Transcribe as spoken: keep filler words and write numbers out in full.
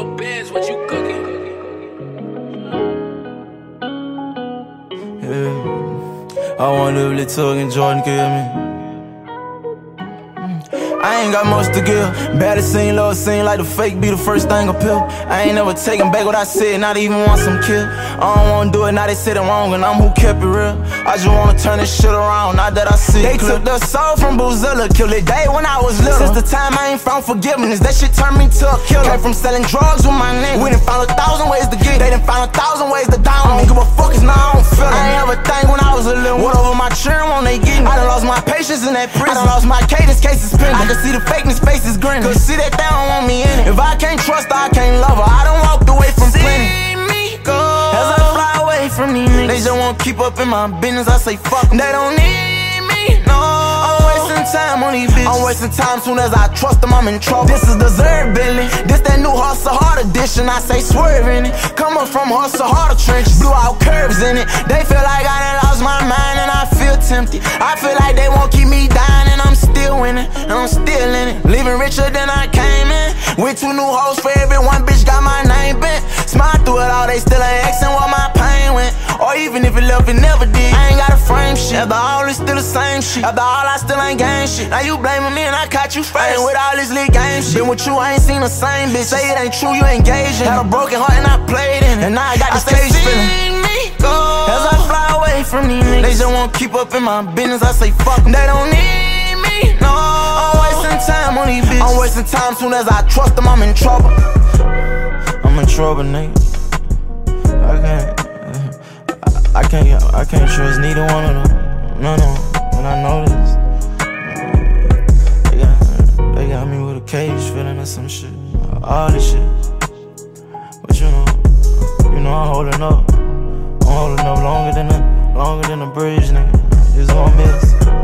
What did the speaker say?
Yo, Benz, what you cooking? Yeah, I wanna live with Tug and Jordan, kill me. I ain't got much to give. Baddest scene, love scene, like the fake be the first thing appeal. I ain't never taken back what I said, not even want some kill. I don't wanna do it, now they said it wrong, and I'm who kept it real. I just wanna turn this shit around, now that I see it. They clear. Took the soul from Boozilla, killed it day when I was little. Since the time I ain't found forgiveness, that shit turned me to a killer. Came from selling drugs with my nigga. We done found a thousand ways to get it. They done found a thousand ways to down me. I don't give a fuck, cause now I don't feel it. I ain't ever think when I was a little. What over my children when they get me? I done lost my patience in that prison. I done lost my cadence, case suspended. I can see the fakeness, faces grinning. Cause see that they don't want me in it. If I can't trust her, I can't love her. I done walked away from see plenty. Me go as I fly away from these niggas. They just won't keep up in my business. I say fuck them. They don't need me, no. I'm wasting time on these bitches. I'm wasting time soon as I trust them, I'm in trouble. This is dessert Billy. This that new hustle hard edition. I say swerve in it. Come up from hustle harder trenches. Blew out curves in it. They feel like I done lost my mind and I feel tempted. I feel like they won't keep me dying and I'm still winning. And I'm still in it. Living richer than I came in. With two new hoes for every one bitch got my name bent. Smile through it all, they still ain't asking what my pain went. Or even if it left, it never did. I ain't got a frame shit. After all, it's still the same shit. After all, I still ain't gang shit. Now you blaming me and I caught you first. With all this lit game shit. Been with you, I ain't seen the same bitch. Say it ain't true, you engaging. Had a broken heart and I played in it. And now I got this cage feeling. Me go as I fly away from these niggas. They just won't keep up in my business. I say fuck them. They don't need me, no. I'm wasting time on these bitches. I'm wasting time soon as I trust them, I'm in trouble. I'm in trouble, nigga. I can't I, I can't I can't trust neither one of them. No, no, and I know this. They got, they got me with a cage feeling or some shit. All this shit. But you know, you know I'm holding up. I'm holding up longer than a longer than a bridge, nigga. This is what I miss.